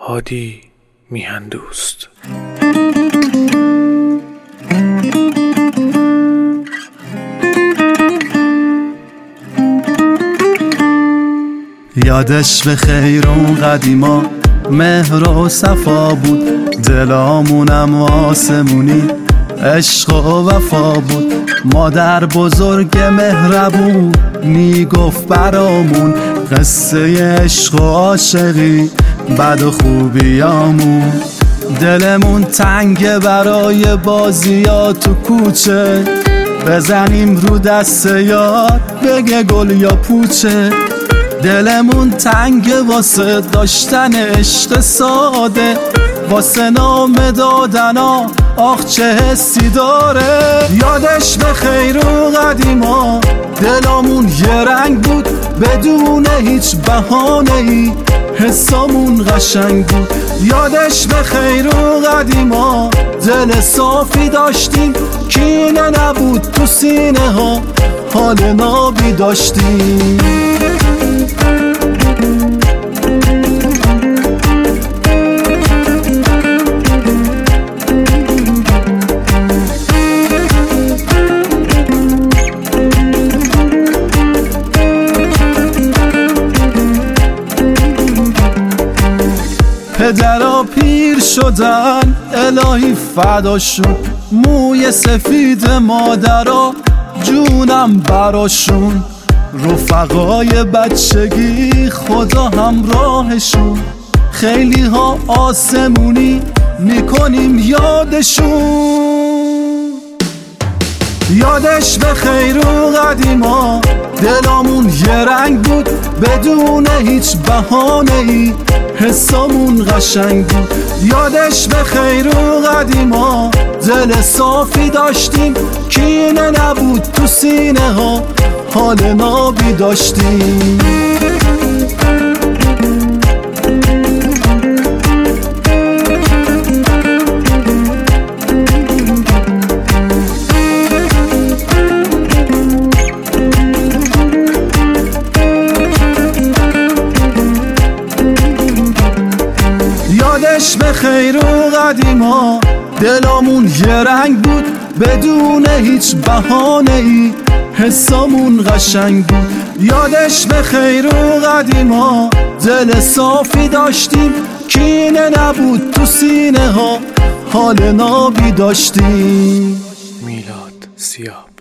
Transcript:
هادی میهندوست. یادش به خیر اون قدیما مهر و صفا بود، دلامونم آسمونی عشق و وفا بود. مادر بزرگ مهربون میگفت برامون قصه عشق و عاشقی بد و خوبیامون. دلمون تنگه برای بازیا تو کوچه، بزنیم رو دست یار بگه گل یا پوچه. دلمون تنگه واسه داشتن عشق ساده، واسه نام دادنا آخ چه حسی داره. یادش به خیر و قدیما دلامون یه رنگ بود، بدون هیچ بهانه‌ای حسامون قشنگ بود. یادش به خیر و قدیما دل صافی داشتیم، کینه نبود تو سینه ها، حال نابی داشتیم. پدرها پیر شدن الهی فداشون، موی سفید مادرها جونم براشون. رفقای بچگی خدا همراهشون، خیلی ها آسمونی میکنیم یادشون. یادش به خیر و قدیما دلامون یه رنگ بود، بدون هیچ بهانه‌ای حسامون قشنگ بود. یادش به خیر و قدیما دل صافی داشتیم، کینه نبود تو سینه ها، حال نابی داشتیم. یادش به خیر و قدیما دلامون یه رنگ بود، بدون هیچ بهانه‌ای حسامون قشنگ بود. یادش به خیر و قدیما دل صافی داشتیم، کینه نبود تو سینه ها، حال نابی داشتیم. میلاد سیاه.